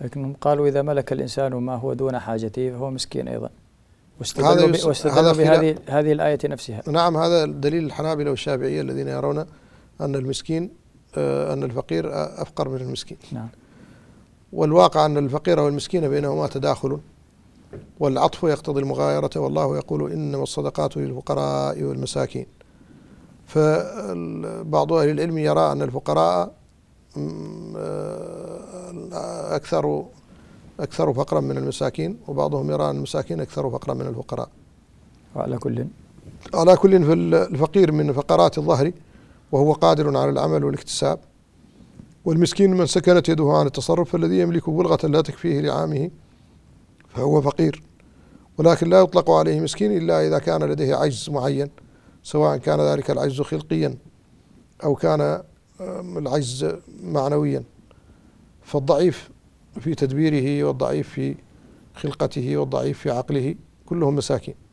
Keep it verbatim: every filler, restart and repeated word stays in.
لكنهم قالوا إذا ملك الإنسان ما هو دون حاجته فهو مسكين أيضا، واستدلوا واستدلوا بهذه هذه الآية نفسها. نعم، هذا دليل الحنابلة والشافعية الذين يرون أن المسكين أن الفقير أفقر من المسكين. نعم. والواقع أن الفقير والمسكين بينهما تداخل، والعطف يقتضي المغايرة، والله يقول إنما الصدقات للفقراء والمساكين. فبعض أهل العلم يرى أن الفقراء أكثر أكثر فقرا من المساكين، وبعضهم يرى أن المساكين أكثر فقرا من الفقراء. وعلى كل على كل فالفقير من فقرات الظهر وهو قادر على العمل والاكتساب، والمسكين من سكنت يده عن التصرف، فالذي يملك بلغة لا تكفيه لعامه فهو فقير. ولكن لا يطلق عليه مسكين إلا إذا كان لديه عجز معين، سواء كان ذلك العجز خلقيا أو كان العجز معنويا. فالضعيف في تدبيره والضعيف في خلقته والضعيف في عقله كلهم مساكين.